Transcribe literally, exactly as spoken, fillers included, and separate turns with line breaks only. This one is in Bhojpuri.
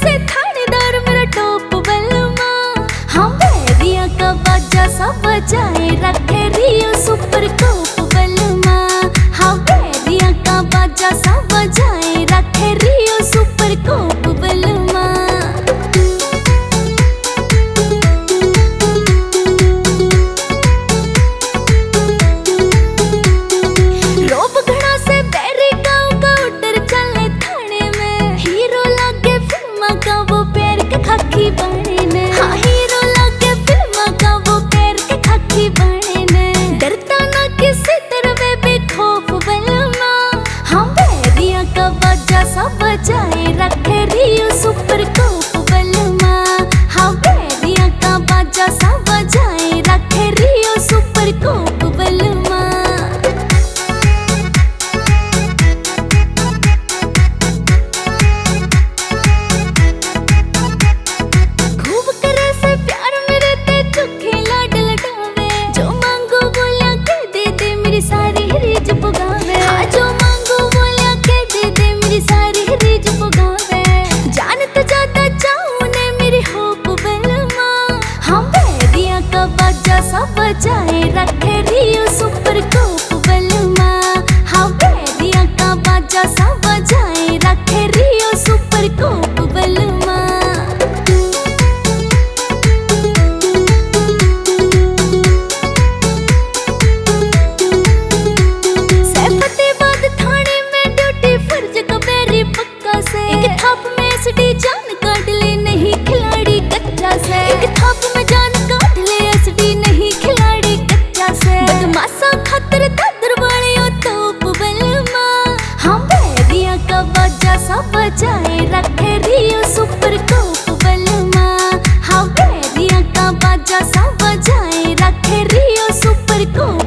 से थानेदार मेरा टॉप बलमा। हाँ बैरिया का बाजा सब बजाए रखे रियो सुपर टॉप बलमा। हाँ बैरिया का बाजा सब बजाए रखे रियो सुपर टॉप बलमा। रोब घड़ा से बैरी गाँव का उतर चले थाने में। हीरो लागे फिल्म का वो पैर के खाकी बने ने। हाँ हीरो लागे फिल्म का वो पैर के खाकी बने ने। डरता ना किसी तरह बेखौफ बलमा। हाँ बैरिया का बाजा सब बजाए रखे रियो सुपर टॉप बलमा। हाँ बैरिया का बाजा सब बजाए रखे रियो सुपर टॉप बलमा। खूब करे से प्यार मेरे ते चुखे लाड लटावे। जो मांगो बोलिया के दे दे मेरी सारी रीझ पुगावे। हाँ जो मांगो बोलिया के दे दे मेरी सारी रीझ पुगावे। जान तो ज्यादा चाहूं ने मेरी होप बलमा। हाँ बैरिया का बाजा सब बजाए रखे रियो सुपर टॉप बलमा। हाँ बैरिया का बाजा सब बजाए रखे रियो सुपर टॉप बलमा। सैफाबाद थाने में ड्यूटी फर्ज का बैरी पक्का से। एक थाप में एसडी जान काट ले नहीं खिलाड़ी कच्चा से। एक थाप में जान काट ले एसडी नहीं खिलाड़ी कच्चा से। बदमाशा खातिर दादर वालियों तोप बलमा। हाँ बैरिया का बाजा सब बजाए रखे रियो सुपर टॉप बलमा। हाँ बैरिया का बाजा सब बजाए रखे रियो सुपर टॉप